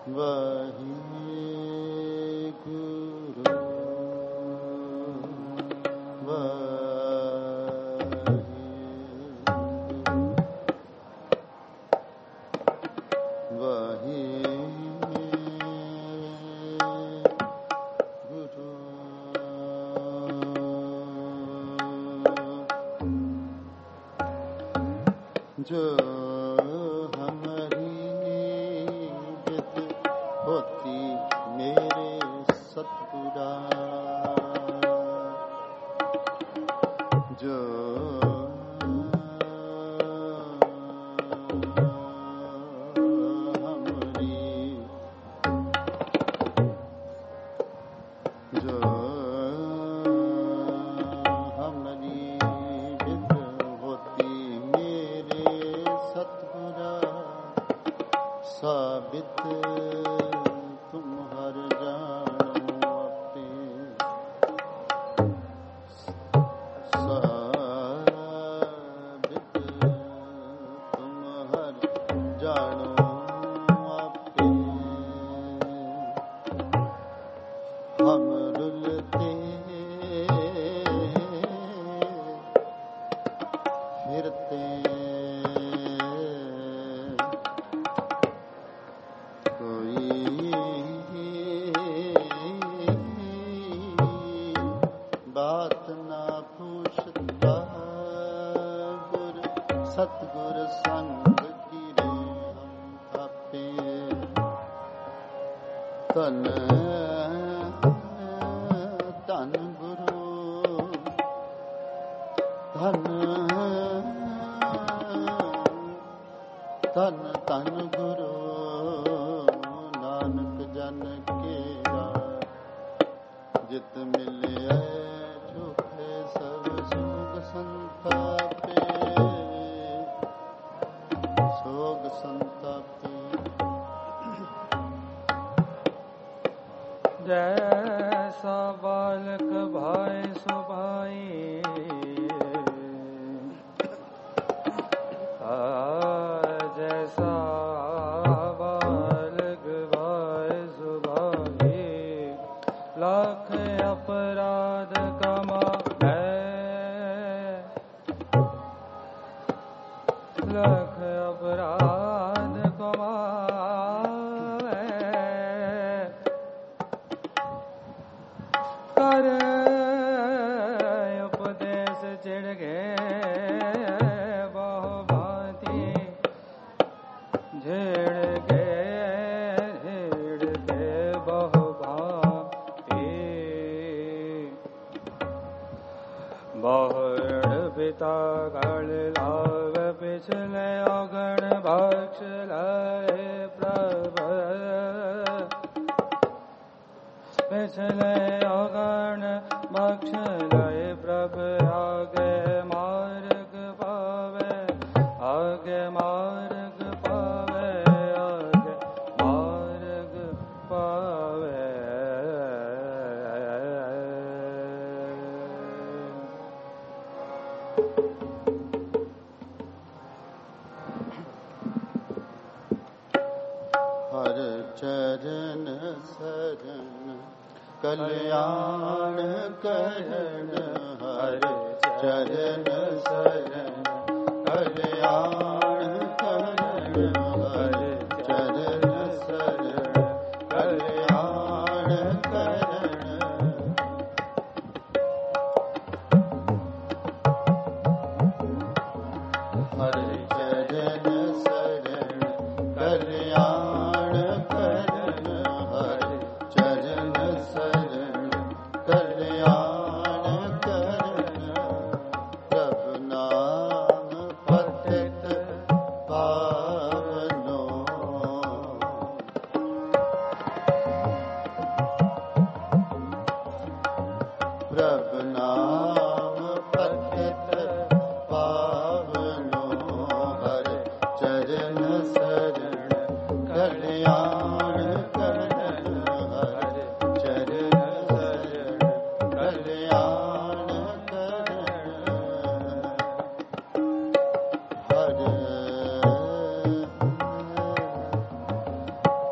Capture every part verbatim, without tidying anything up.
कल्याण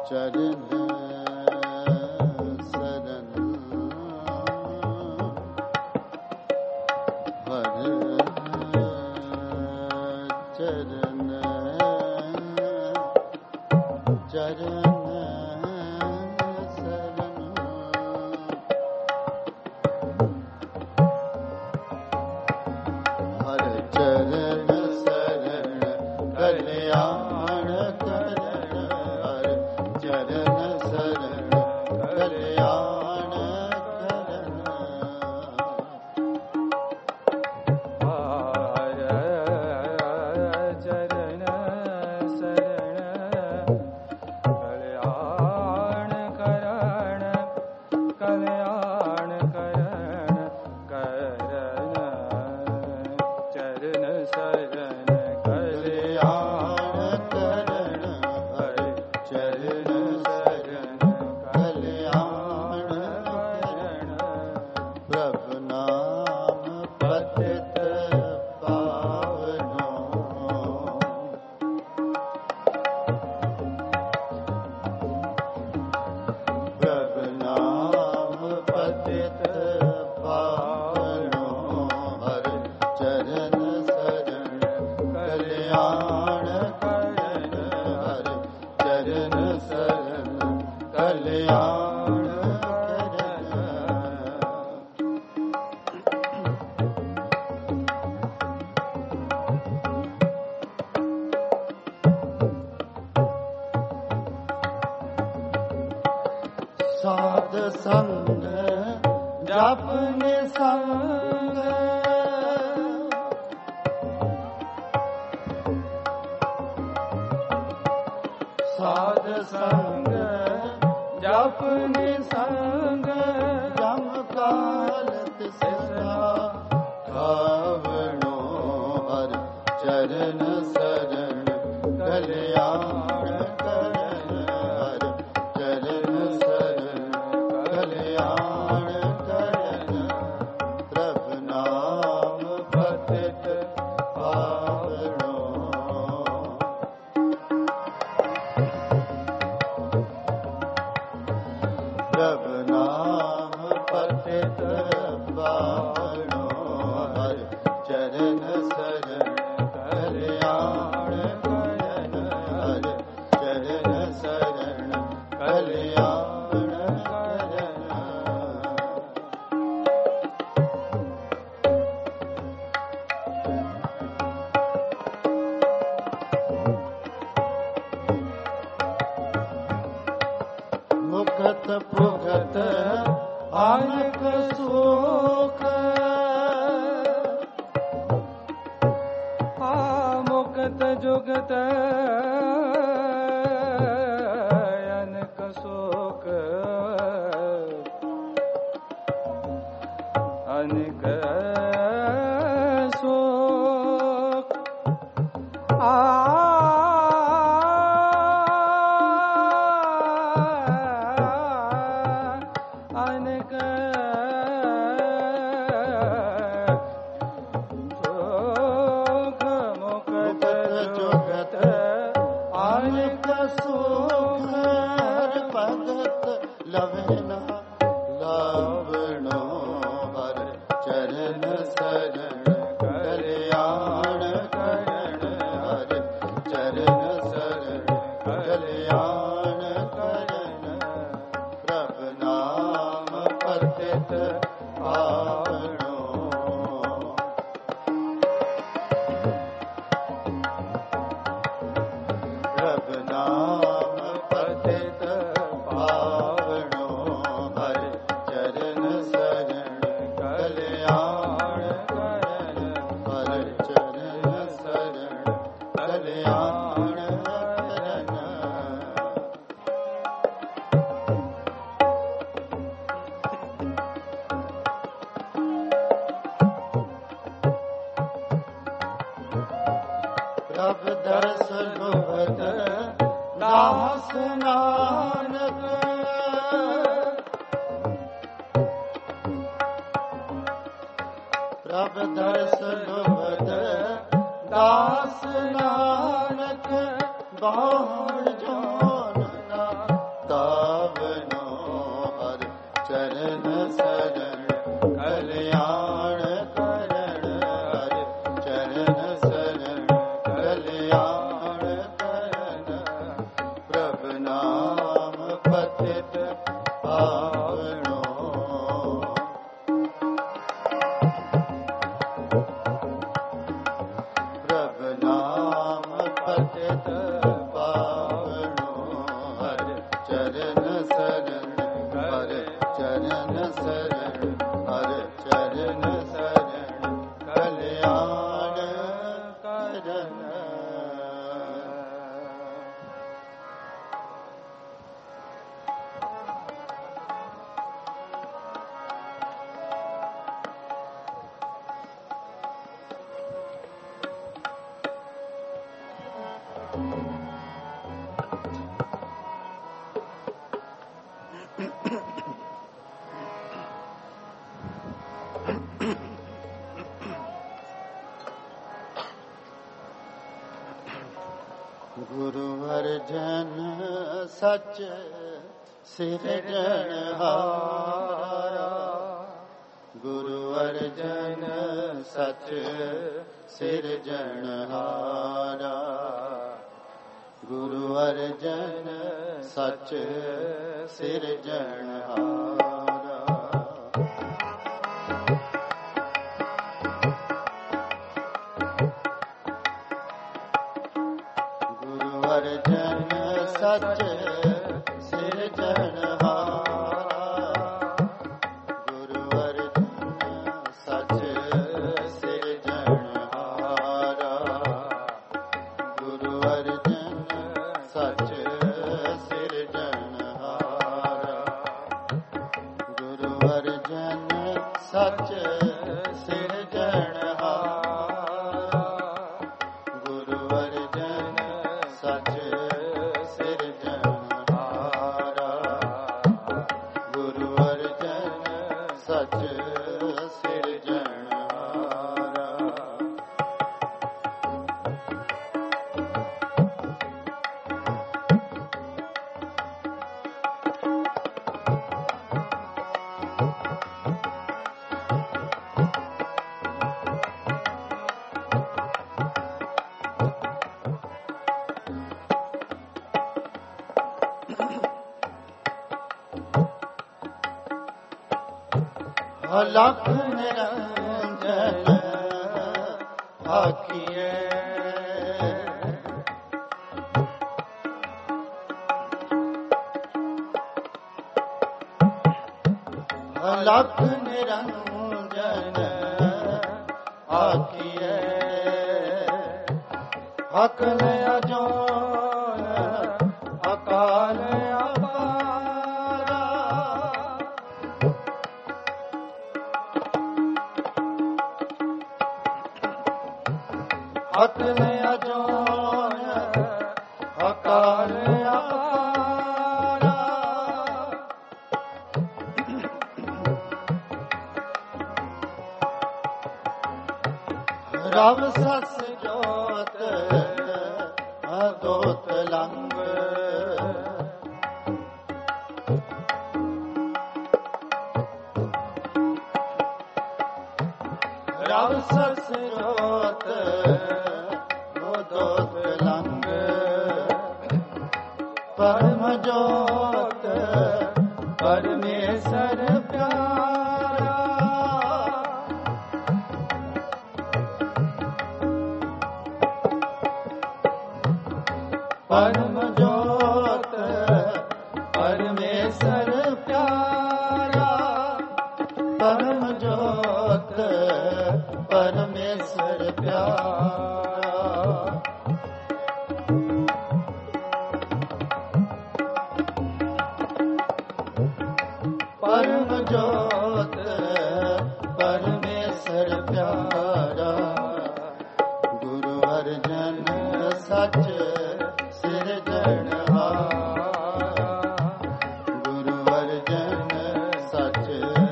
साध संग जपने संग साध संग जपने संग जम कालत सदा खावणो हर चरण शरण कल्याण भुगत आनक सुख आ मुक्त जुगत अनक सुख अनक सुख आ प्रभ दर्श लुभत दास नानक प्रभ दर्श लुभत दास नानक बाण जोन ਨਾਮ ਪਤਿਤ ਪਾਵਨੋ ਪ੍ਰਭ ਨਾਮ ਪਤਿਤ ਪਾਵਨੋ ਹਰ ਚਰਨ ਸਰਨ ਹਰ ਚਰਨ ਸਰਨ ਹਰ ਚਰਨ ਸਰਨ ਕਲਿਆਣ ਕਰਨ ਗੁਰੂ ਅਰਜਨ ਸੱਚ ਸਿਰਜਣਹਾਰਾ ਗੁਰੂ ਅਰਜਨ ਸੱਚ ਸਿਰਜਣਹਾਰਾ ਗੁਰੂ ਅਰਜਨ ਸੱਚ ਸਿਰਜਣਹਾਰਾ ਗੁਰੂ ਅਰਜਨ ਸੱਚ ਸਿਰਜਣਹਾਰਾ ਗੁਰੂ ਅਰਜਨ ਸੱਚ ਸਿਰਜਣਹਾਰਾ ਗੁਰੂ ਅਰਜਨ ਸੱਚ ਸਿਰਜਣਹਾਰਾ ਗੁਰੂ ਅਰਜਨ ਸੱਚ ਸਿਰਜਣਹਾਰਾ ਗੁਰੂ ਅਰਜਨ ਸੱਚ ਸਿਰਜਣਹਾਰਾ ਗੁਰੂ ਅਰਜਨ ਸੱਚ ਸਿਰਜਣਹਾਰਾ ਅਲਖ ਨਿਰੰਜਨ ਆਖੀਏ ਅਲਖ ਨਿਰੰਜਨ ਆਖੀਏ ਅਕਲ ਅਜੋਨ ਅਕਾਲ ਅਕਲ ਅਜੋਨ ਅਕਾਲ ਅਪਾਰਾ ਰਵ ਸਸ ਜੋਤ ਅਦੋਤ ਲੰਗ ਰਵ ਸਸ ਜੋਤ ਅਦੋਤ ਲੰਗ ਪਰਮ ਜੋਤ ਪਰਮੇਸ਼ਰ ਪਿਆਰਾ ਪਰਮ ਜੋਤ ਪਰਮੇਸ਼ਰ ਪਿਆਰਾ ਪਰਮ ਜੋਤ ਪਰਮੇਸ਼ਰ ਪਿਆਰਾ ਪਰਮ ਜੋਤ ਪਰਮੇਸ਼ਰ ਪਿਆਰਾ ਗੁਰੂ ਅਰਜਨ ਸੱਚ ਸਿਰਜਣਹਾਰਾ ਗੁਰੂ ਅਰਜਨ ਸੱਚ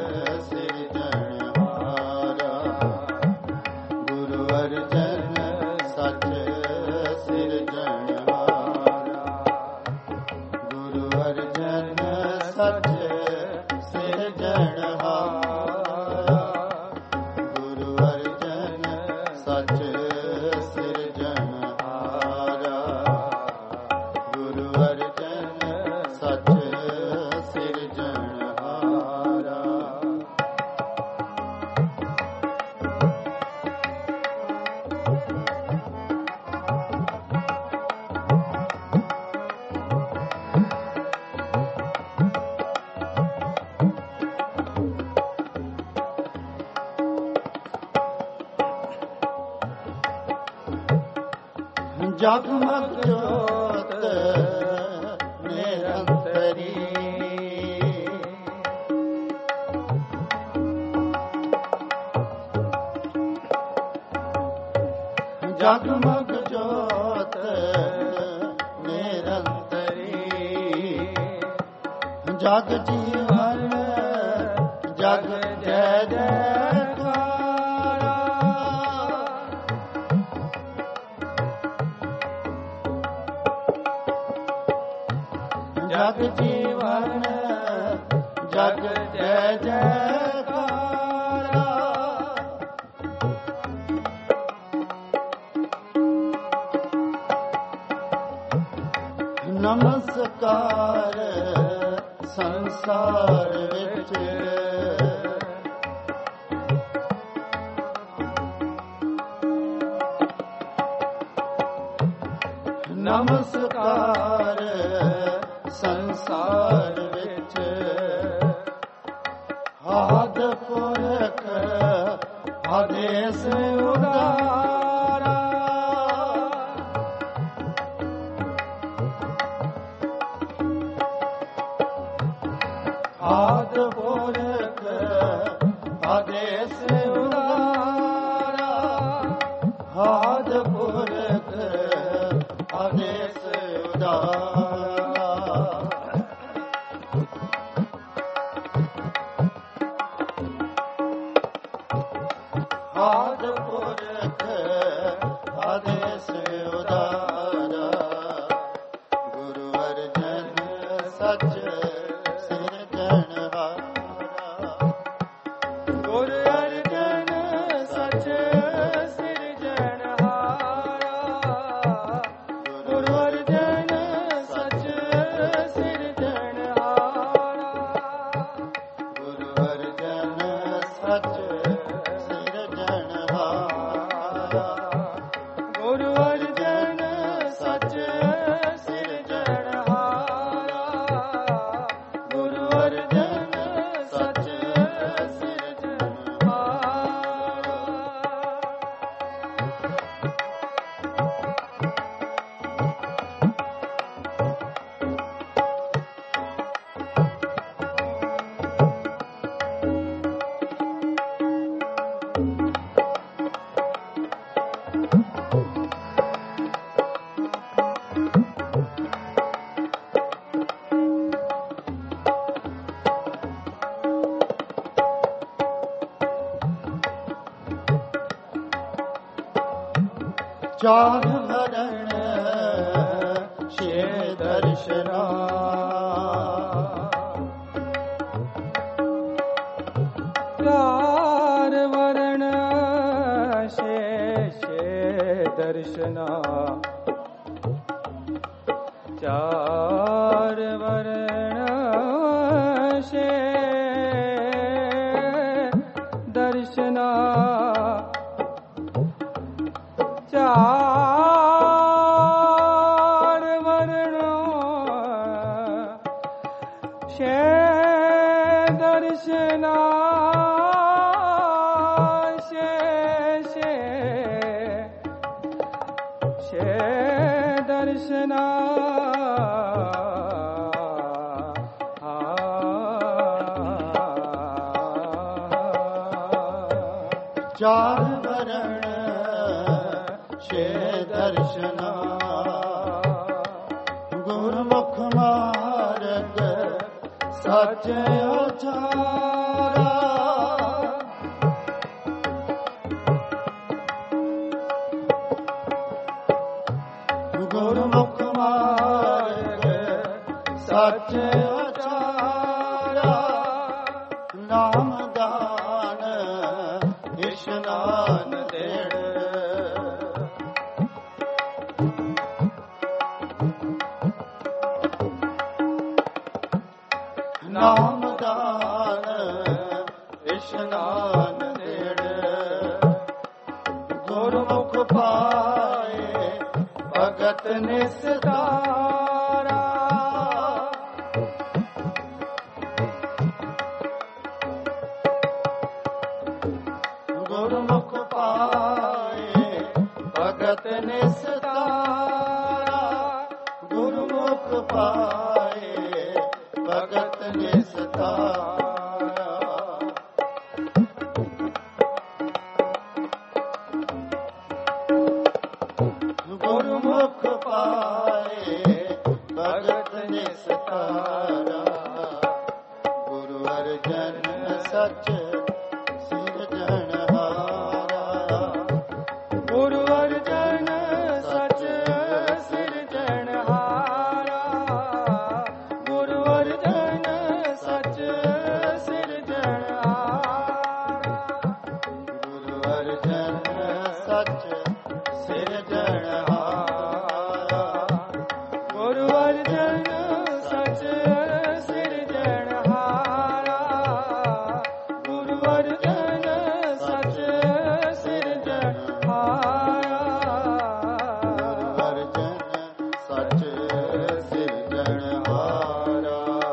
ਸਿਰਜਣਹਾਰਾ ਗੁਰੂ ਅਰਜਨ ਸੱਚ ਸਿਰਜਣਹਾਰਾ ਗੁਰੂ ਅਰਜਨ ਸੱਚ ਸਿਰਜਣਹਾਰਾ ਗੁਰੂ ਅਰਜਨ ਸੱਚ ਸਿਰਜਣਹਾਰਾ ਗੁਰੂ ਅਰਜਨ ਜਗਮਗ ਜੋਤ ਨਿਰੰਤਰੀ ਜਗਮਗ ਜੋਤ ਨਿਰੰਤਰੀ ਜਗ ਜੀਵਨ ਜਗ ਜੈ ਜੈਕਾਰਾ ਜਗ ਜੀਵਨ ਜਗ ਜੈ ਜੈਕਾਰਾ ਨਮਸਕਾਰ ਸੰਸਾਰ ਵਿੱਚ ਨਮਸਕਾਰ ਸੰਸਾਰ ਵਿੱਚ ਆਦ ਪੁਰਖ ਆਦੇਸ ਉਦਾਰਾ ਆਦ ਪੁਰਖ ਆਦੇਸ ਉਦਾਰਾ ਆਦ ਪੁਰਖ ਆਦੇਸ ਉਦਾਰਾ ਆਦ ਪੁਰਖ ਆਦੇਸ ਉਦਾਰਾ ਗੁਰੂ ਅਰਜਨ ਸੱਚ ਚਾਰ ਵਰਣ ਛੇ ਦਰਸ਼ਨਾ ਚਾਰ ਵਰਣ ਛੇ ਛੇ ਦਰਸ਼ਨਾ ਚਾਰ ਵਰਣ ਛੇ ਦਰਸ਼ਨਾ ਚਾਰ ਵਰਣੋ ਛੇ ਦਰਸ਼ਨਾ ਛੇ ਛੇ ਛੇ ਦਰਸ਼ਨਾ ਚਾਰ ਵਰਣ ਛੇ ਦਰਸ਼ਨਾ ਗੁਰਮੁਖ ਮਾਰਗ ਸੱਚ ਉਚਾਰਾ ਗੁਰਮੁਖ ਮਾਰਗ ਸੱਚ ਉਚਾਰਾ ਨਾਮ ਦਾਨ ਇਸ਼ਨਾਨ ਦੇਣ ਨਾਮ ਦਾਨ ਇਸ਼ਨਾਨ ਦੇਣ ਗੁਰਮੁਖ ਪਾਏ ਭਗਤ ਨਿਸਤਾਰਾ ਗੁਰਮੁਖ ਪਾਏ ਭਗਤ ਨਿਸਤਾਰਾ भगत निस्तारा। गुरुमुख पाए भगत निस्तारा। गुरु अर्जन सच सिरजनहारा। गुरु अर्जन सच सिरजनहारा। गुरु अर्जन सच सिरजनहारा। गुरु अर्जन सच सिरजनहारा। गुरु अर्जन सच सिरजनहारा। गुरु अर्जन सच सिरजनहारा। गुरु अर्जन सच सिरजनहारा।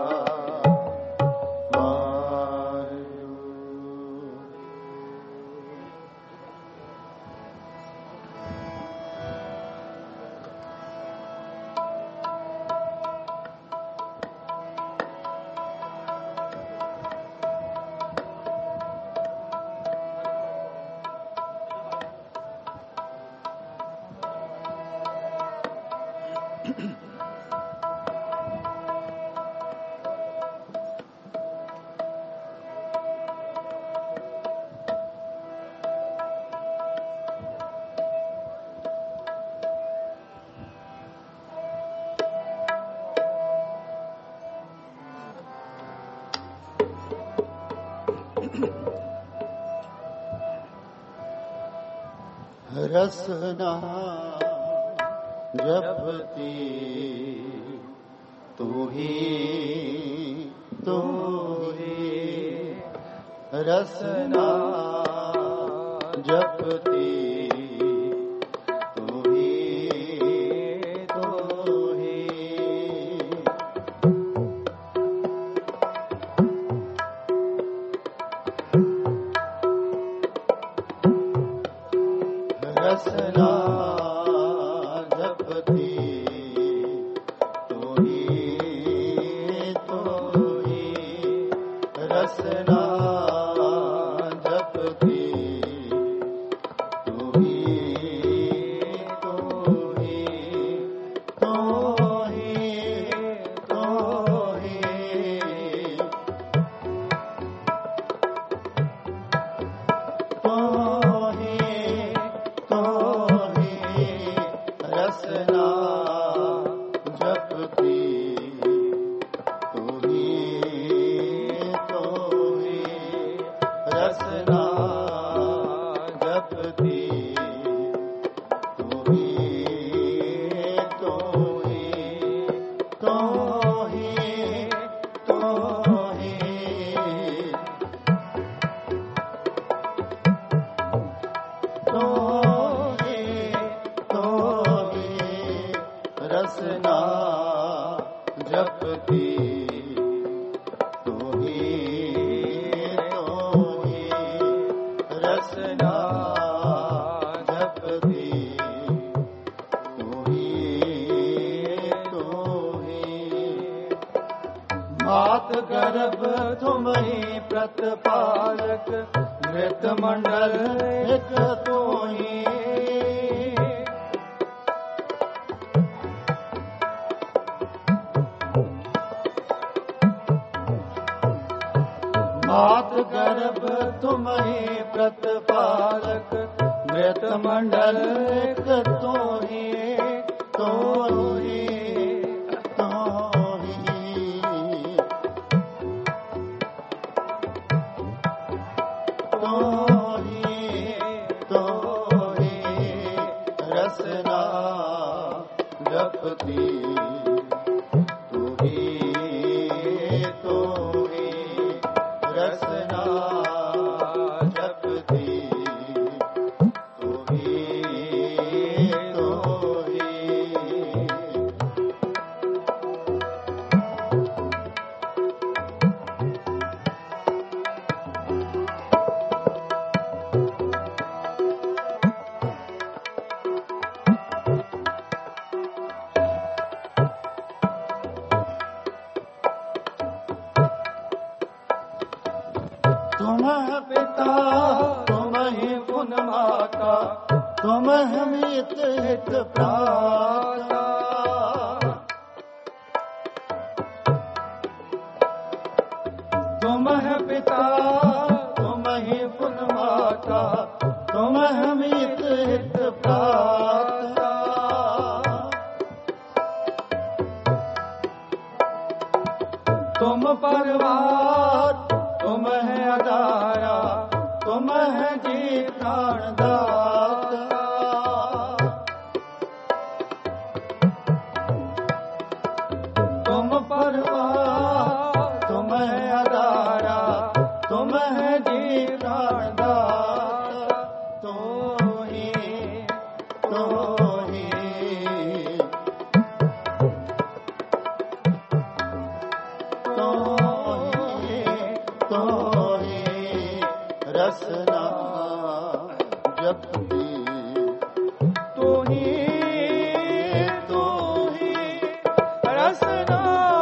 रसना जपती तू ही तू ही। रसना जपती तू ही तू ही। रसना जपती तू ही तू ही। रसना जपती तू ही तू ही। तू ही तू ही। तू ही तू ही। रसना जपती तू ही तू ही। रसना जपती तू ही तू ही। तू ही तू ही। तू ही तू ही। रसना जपती तू ही तू ही। रसना जपती तू ही तू ही। मात गर्भ तुम ही प्रतिपालक। मृत मंडल एक तू ही। मात गर्भ तुम ही प्रतिपालक। मृत मंडल एक तू ही तू ही तू ही। तू ही तू ही। रसना जपती तू ही तू ही। रसना जपती तू ही तू ही। तुम पिता तुम ही पुन माता, तुम हित हित प्राता। तुम पिता तुम ही पुन माता, तुम हित हित प्राता। तुम परवार तुम है अदारा, तुम है जी प्राण दाता। तुम परवार तुम है अदारा, तुम है जी प्राण दाता। तो ही तो ही तो ही रसना जपती। तो ही तो ही रसना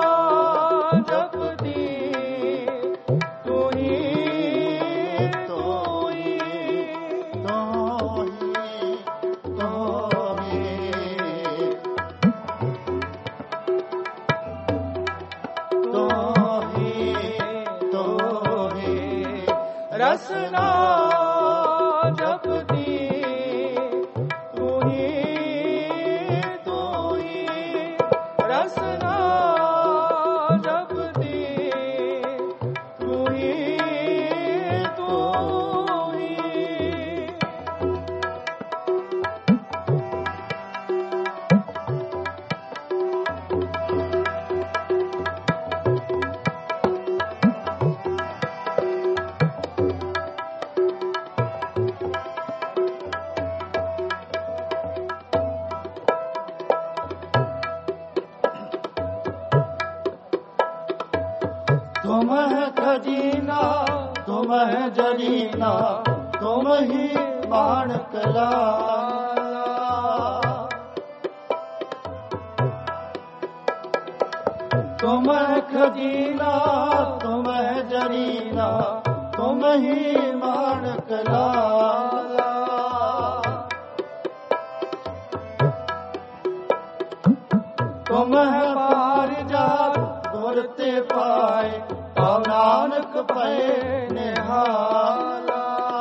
जपती। तो ही तो ही तो ही तो ही तो ही तो ही रसना जपती। तू ही तू ही रसना जपती। तू ही तू ही तुम है खजीना तुम है जरीना, तुम ही माणक लाला। तुम है खजीना तुम है जरीना, तुम ही माणक लाला। तुम है पारिजात गुरते पाए, पाव नानक पे निहाला।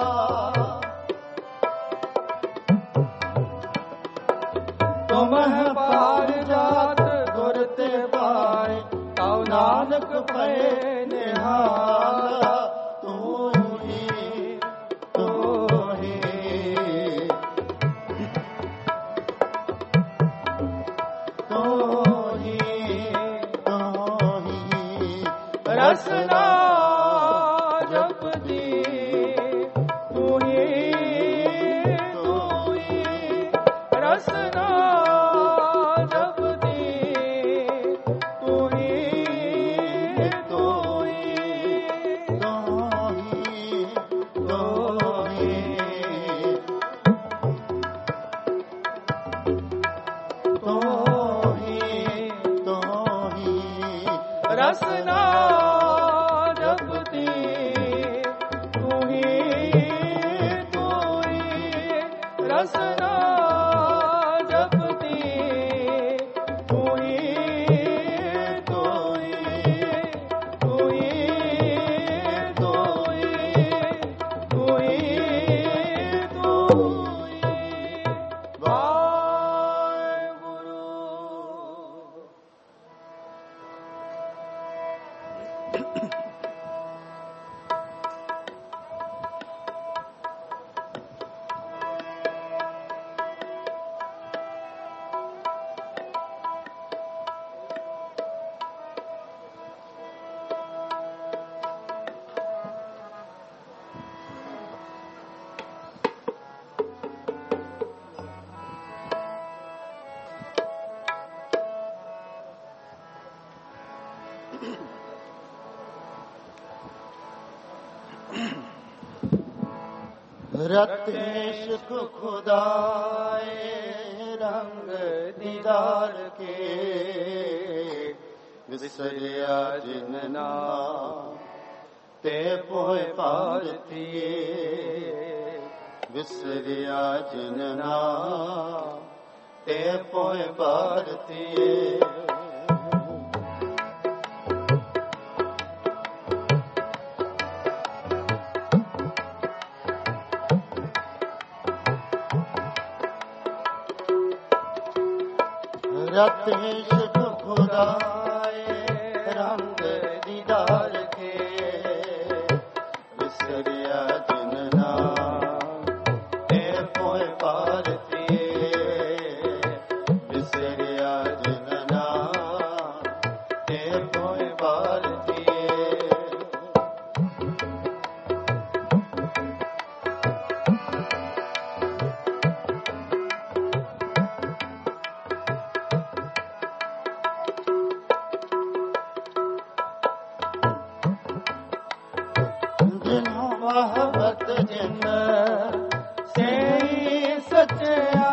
तुम है पारिजात गुरते पाए, पाव नानक पे निहाला। तू ही तू ही तो ही तो ही रसना जपती। तू ही तू ही रसना जपती। तू ही तू ही तो ही तो ही तो ही तो ही रसना जपती। तू ही तू ही रसना जपती। तू ही तू ही तू ही तू ही तू ही तू ही वाहेगुरु। रत्नेश को खुदाए रंग दीदार के, विसरिया जिनना ते पोए भारतीये विसरिया जिन नाम ते पोए भारतीये रतेश खुदाए रंग दीदार के विसरिया जिन नाम ते पोए भारतीये विसरिया जिन नाम ते पोए भारतीये मोहब्बत जिन से सचया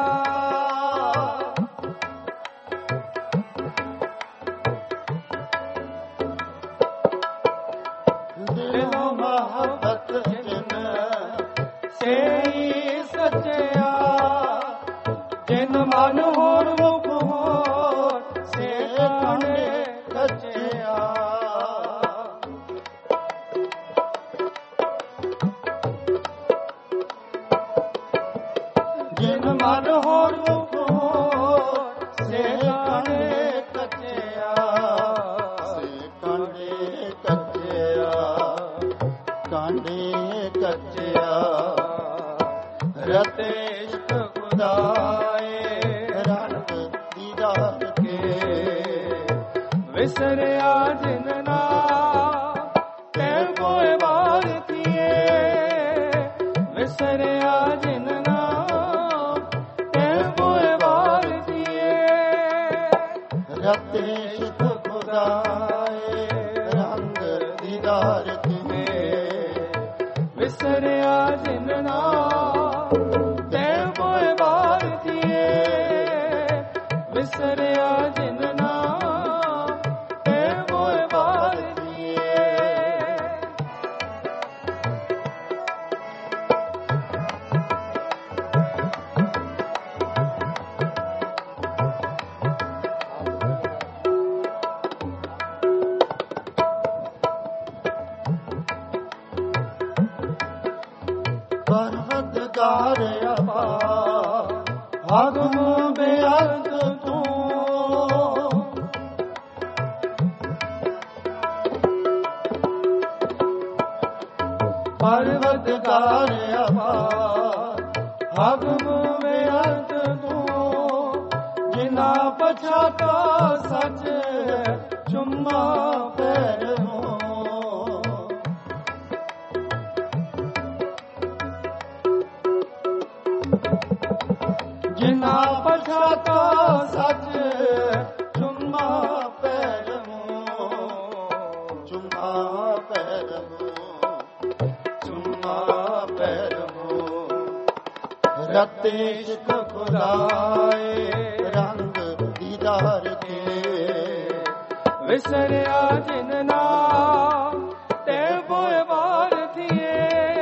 दिल मोहब्बत जिन से सचया जिन मन होर मुख होर से काने कचया जिन मन होर मुख होर से कांडे कचया से कांडे कचया कांडे कचया रतेश खुदाए रंग दीदार के विसरिया जिन नाम ते पोए भारतीये विसरिया जिन रतेश खुदाए रंग दीदार के विसरिया जिन नाम ते पोए भारतीये विसरिया जिन नाम ते पोए भारतीये परवतगार अपार आगम बेअर्थ तू परवतगार अपार आगम बेअर्थ तू जिना पछाता सच चुम्मा पैर जिना पछाता सच चुम्मा पैर चुम्मा पैर चुम्मा पैर रतेश खुदाए रंग दीदार के विसरिया जिन नाम ते पोए भारतीये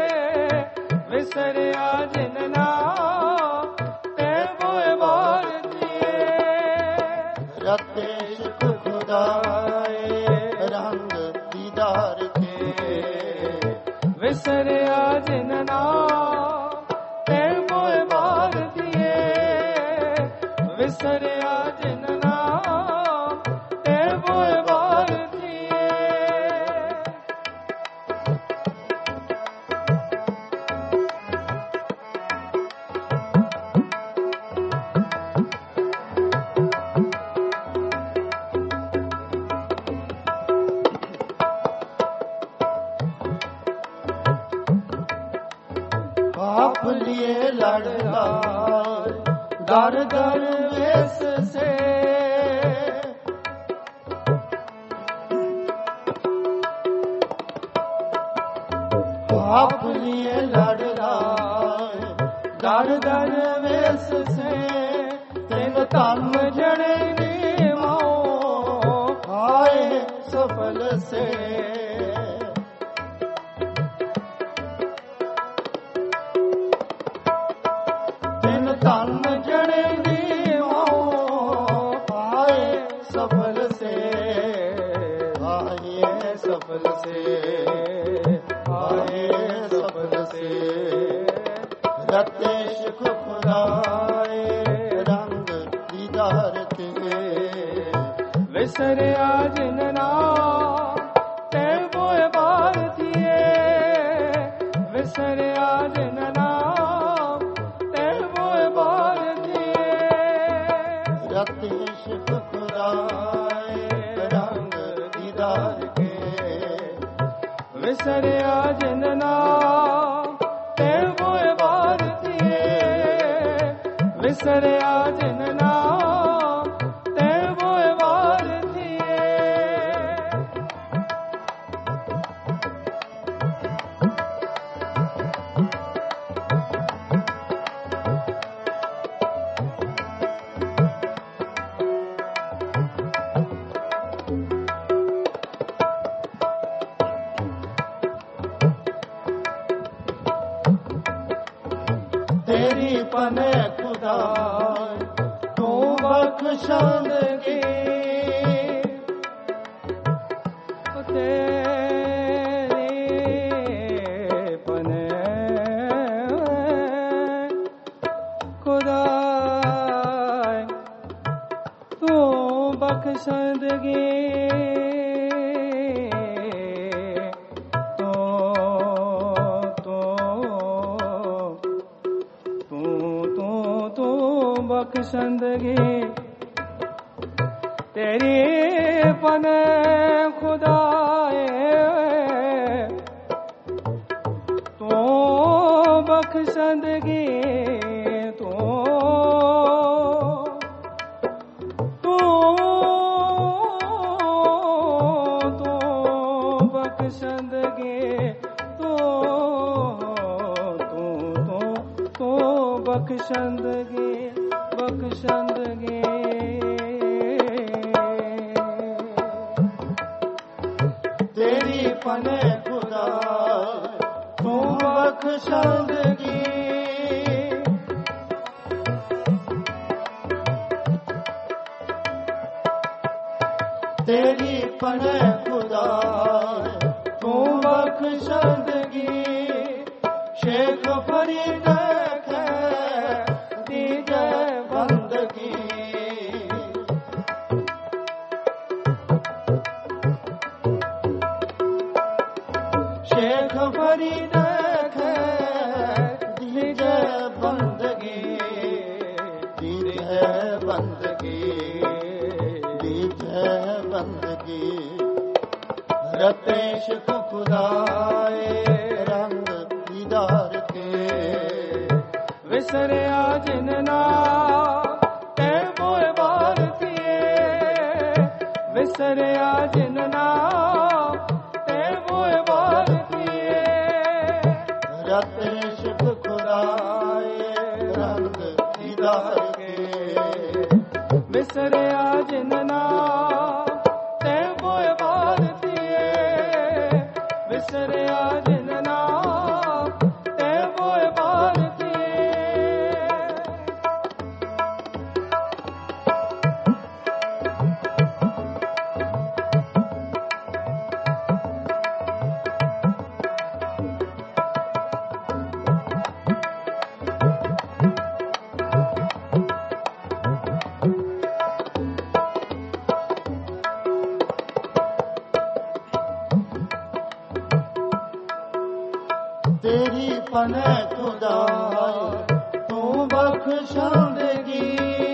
विसरिया जिन नाम ते पोए भारतीये रतेश खुदाए रंग दीदार के विसरिया जिन नाम ते पोए भारतीये विसरिया जिन नाम ते पोए भारतीये आप लिए लड़ना दर दर वेश से आप लिए लड़ना दर दर वेश से तेन तम जड़े माओ आए सफल से तन जने दी माओ पाए सफल से आए सफल से आए सफल से रते सुख खुदाए रंग दीदार के विसरे आज नना ते बोए भारतीय विसरे आज नना ते बोए भारतीय रते सुख खुदाए रंग दीदार के विसरे आज नना ते बोए भारतीय विसरे आज नना ते बोए भारतीय तेरी पने खुदा तू बख्शंदगी तेरी पने खुदा तू बख्शंदगी बख्शंदगी तेरी पने खुदाए तू बख्शंदगी तू तू तू बख्शंदगी तू तू तू तू बख्शंदगी बख्शंदगी तेरी पने खुदा तू बख्शंदगी तेरी पने खुदा तू बख्शंदगी शेख फरीद शेख फरीद दीजे बंदगी दीजे बंदगी दीजे बंदगी रतेश खुदाए रंग दीदार के विसरे आज नना ते बोए भारतीय विसरे आज नना ते बोए भारतीय रतेश खुदाए रंग दीदार के विसरे आज नना ते बोए भारतीय विसरे आज नना ते बोए भारतीय तेरी पने खुदा तू बख्शंदगी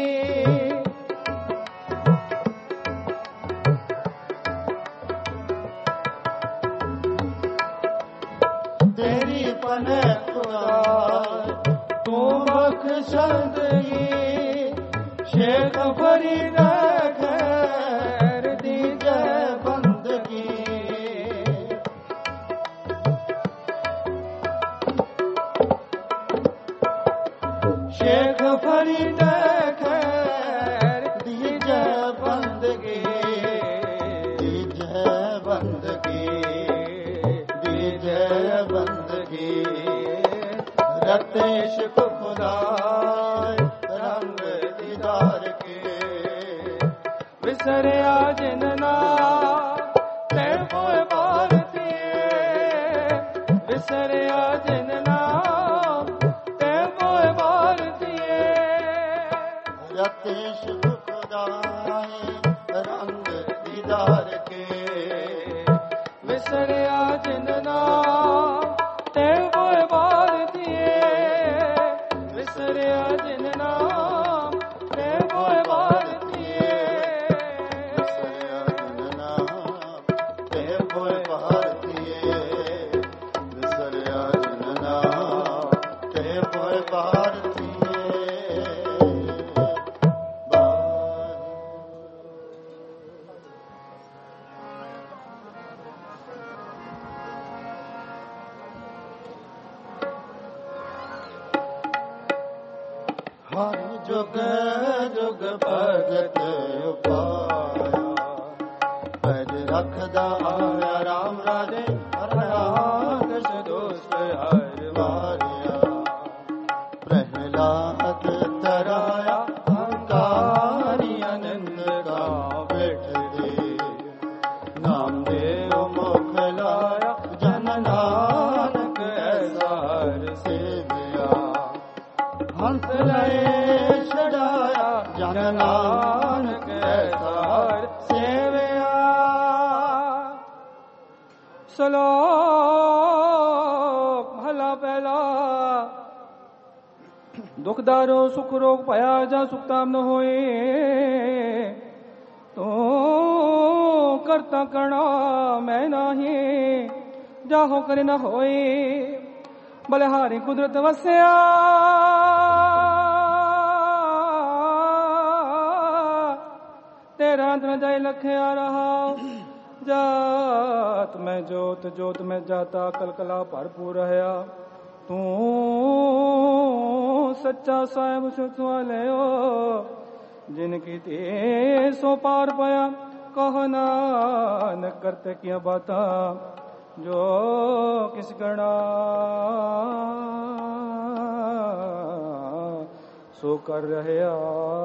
तेरी पने खुदा तू बख्शंदगी शेख फरीद खैर दीजे बंदगी शेख फरीद खैर दीजे बंदगी दीजे बंदगी दीजे बंदगी रतेश खुदा ਵਿਸਰਿਆ ਜਿਨ ਨਾਮ ਤੇ ਹੋਏ ਭਾਰਤੀਏ, ਵਿਸਰਿਆ ਜਿਨ ਨਾਮ ਤੇ ਹੋਏ ਭਾਰਤੀਏ। ਰਤੇ ਸ਼ੁਭ ਖੁਦਾਏ ਰੰਗ ਦੀਦਾਰ ਕੇ, ਵਿਸਰਿਆ ਜਿਨ ਨਾਮ ਤੇ ਹੋਏ ਭਾਰਤੀਏ, ਵਿਸਰਿਆ ਜਿਨ ਨਾਮ ਤੇ ਹੋਏ ਭਾਰਤੀਏ। ਵਿਸਰਿਆ ਜਿਨ ਨਾਮ ਤੇ ਹੋਏ ਭਾਰਤੀਏ, ਵਿਸਰਿਆ ਜਿਨ ਨਾਮ ਤੇ ਹੋਏ ਭਾਰਤੀਏ। ਹਰ ਜੁਗ ਜੁਗ ਭਗਤ ਉਪਾਇਆ, ਪੈਜ ਰੱਖਦਾ ਆਇਆ ਰਾਮ ਰਾਜੇ, ਹਰਨਾਕਸ਼ ਦੋਸਤ ਹਰ ਵਾਰਿਆ। ਪ੍ਰਹਿਲਾਦ ਤਰਾਇਆ ਹੰਕਾਰੀ ਅਨੰਦ ਗਾ ਬੈਠਦੇ, ਨਾਮ ਦੇਵ ਮੁਖ ਲਾਇਆ ਜਨ ਨਾਨਕ ਐਸਾ ਹਰ ਸੇਵਿਆ। ਹੰਸ ਲਏ ਛਡਾਇਆ ਜਨ ਨਾਨਕ ਐਸਾ ਹਰ ਸੇਵਿਆ। ਸਲੋਕ ਮਹਲਾ ਪਹਿਲਾ। ਦੁਖ ਦਾਰੋ ਸੁਖ ਰੋਗ ਭਇਆ, ਜਾਂ ਸੁਖ ਤਾਮ ਨ ਹੋਏ। ਤੂੰ ਕਰਤਾ ਕਰਣਾ ਮੈਂ ਨਾਹੀ, ਜਾਹੋ ਕਰੇ ਨ ਹੋਏ। ਬਲਿਹਾਰੀ ਕੁਦਰਤ ਵਸਿਆ, ਤੇਰਾ ਅੰਤ ਨ ਜਾਏ ਲਖਿਆ ਰਹਾ। ਜਾਤ ਮੈਂ ਜੋਤ ਜੋਤ ਮੈਂ ਜਾਤਾ, ਕਲਕਲਾ ਭਰਪੂਰ ਰਹਾ। ਤੂੰ ਸੱਚਾ ਸਾਹਿਬ ਸੁਖਵਾਲਿਓ, ਜਿਨ ਕੀਤੇ ਸੋ ਪਾਰ ਪਾਇਆ। ਕਹ ਨਾਨਕ ਕਰਤੇ ਕੀਆਂ ਬਾਤਾਂ, ਜੋ ਕਿਸ ਗਣਾ ਸੋ ਕਰ ਰਹਿਆ।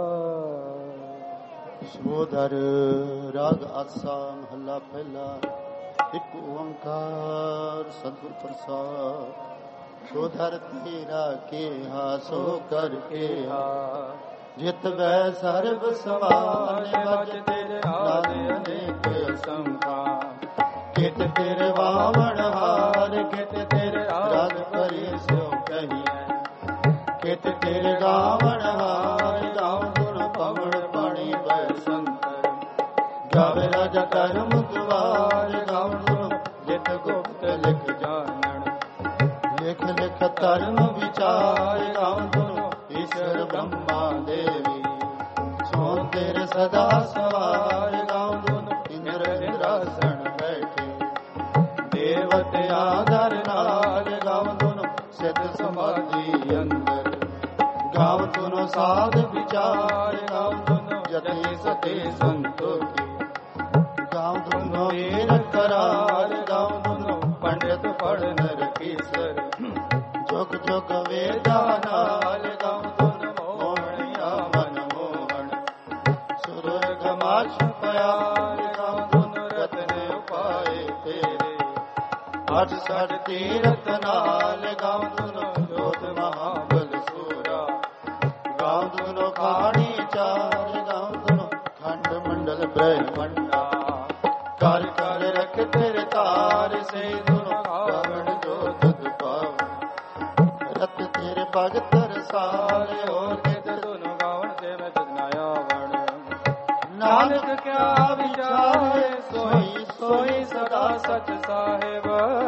ਸੋਦਰ ਰਾਗ ਆਸਾ ਮਹੱਲਾ ਪਹਿਲਾ। ਇੱਕ ਓੰਕਾਰ ਸਤਿਗੁਰ ਪ੍ਰਸਾਦ। ਸੋਧਰ ਤੇਰਾ ਕੇਹਾ ਸੋ ਕਰ ਕੇਹਾ, ਜਿਤ ਬੈ ਸਰਬ ਸਵਾਲੇ। ਬਚ ਤੇਰੇ ਆਦੇ ਅਨੇਕ ਸੰਖਾ, ਕਿਤ ਤੇਰੇ ਵਾਵਣ ਹਾਰ। ਕਿਤ ਤੇਰੇ ਰਾਜ ਕਰੀ ਸੋ ਕਹੀਐ, ਕਿਤ ਤੇਰੇ ਗਾਵਣ ਹਾਰ। ਗਾਉ ਗੁਣ ਪਵਨ ਪਾਣੀ ਬੈ ਸੰਤਰ, ਗਾਵੇ ਰਾਜਾ ਕਰਮ ਦੁਆਰ। ਗਾਉ ਗੁਣ ਜਿਤ ਗੁਪਤ ਲਿਖ ਜਾਣਨ, ਲਿਖ ਲਿਖ ਧਰਮ ਵਿਚਾਰ। ਗਾਉ ਗੁਣ ਈਸ਼ਰ ਬ੍ਰਹਮਾ ਦੇਵੀ, ਸੋ ਤੇਰੇ ਸਦਾ ਸਵਾਰ। ਗਾਉ ਗੁਣ ਇੰਦਰ ਇੰਦਰਾਸਣ ਬੈਠੇ, ਦੇਵਤ ਆਦਰ ਨਾਲ। ਗਾਉ ਗੁਣ ਸਿੱਧ ਸਮਾਧੀ ਅੰਦਰ, ਗਾਉ ਗੁਣ ਸਾਧ ਵਿਚਾਰ। ਗਾਉ ਗੁਣ ਜਤੇ ਸਤੇ ਸੰਤੋਖੀ, ਗਾਉ ਗੁਣ ਏਰ ਕਰਾਰ। ਗਾਉ ਗੁਣ ਪੰਡਿਤ ਪੜਨ ਰਕੀਸਰ, ਜੁਗ ਜੁਗ ਵੇਦਾਂ ਨਾਲ। ਗਾਉ ਗੁਣ ਮੋਹਣਿਆ ਮਨ ਮੋਹਣ, ਸੁਰਗ ਮਾਛ ਪਿਆਰ। ਗਾਉ ਗੁਣ ਰਤਨ ਉਪਾਏ ਤੇਰੇ, ਅਠ ਸਠ ਤੀਰਥ ਨਾਲ। ਗਾਉ ਗੁਣ ਜੋਤ ਮਹਾਬਲ ਸੂਰਾ, ਗਾਉ ਗੁਣ ਖਾਣੀ ਚਾਰ। ਗਾਉ ਗੁਣ ਖੰਡ ਮੰਡਲ ਬ੍ਰਹਮੰਡਾ, ਕਰ ਕਰ ਰਖ ਤੇਰੇ ਤਾਰ। ਸੇ ਗੁਣ ਗਾਵਣ ਜੋ ਤੁਧ ਪਾਵ, ਰਤ ਤੇਰੇ ਭਗਤ ਰਸਾਲੇ। ਹੋਰ ਕਿਤ ਧੁਨ ਗਾਵਣ ਤੇ ਮੈਂ ਤੁਧ ਨਾ ਆਵਣ। ਨਾਨਕ ਕਿਆ ਵਿਚਾਰੇ, ਸੋਈ ਸੋਈ ਸਦਾ ਸਚ ਸਾਹਿਬ।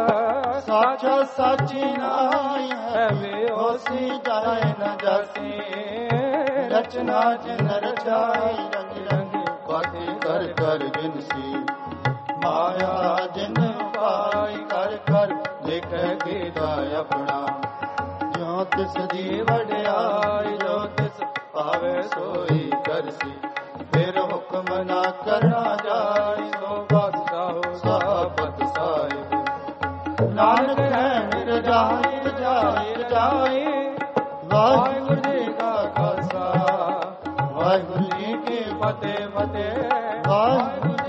ਸਾਚਾ ਸਾਚੀ ਨਾਈ ਹੈ, ਵੇ ਹੋਸੀ ਜਾਏ ਨ ਜਾਸੀ। ਰਚਨਾ ਜਿਨ ਰਚਾਈ, ਰੰਗ ਰੰਗੀ ਬਾਤੀ ਕਰ ਕਰ ਜਿਨਸੀ। ਮਾਇਆ ਜਿਨ ਪਾਈ, ਕਰ ਕਰ ਲਿਖੈ ਕੀਦਾ ਆਪਣਾ। ਜੋ ਤਿਸ ਦੀ ਵਡਿਆਈ, ਜੋ ਤਿਸ ਪਾਵੇ ਸੋਈ ਕਰਸੀ। ਫਿਰ ਹੁਕਮ ਨਾ ਕਰਨਾ ਜਾਈ, ਸੋ ਬਾਦਸ਼ਾਹੋ ਸਾਬਤ ਸਾਹਿਬ। ਨਾਨਕ ਹੈ ਨਿਰਜਾਈ ਰਜਾਈ ਰਜਾਈ। ਵਾਹਿਗੁਰੂ ਜੀ ਕਾ ਖਾਲਸਾ, ਵਾਹਿਗੁਰੂ ਜੀ ਕੀ ਫਤਿਹ। ਫਤਿਹ ਫਤਿਹ ਵਾਹਿਗੁਰੂ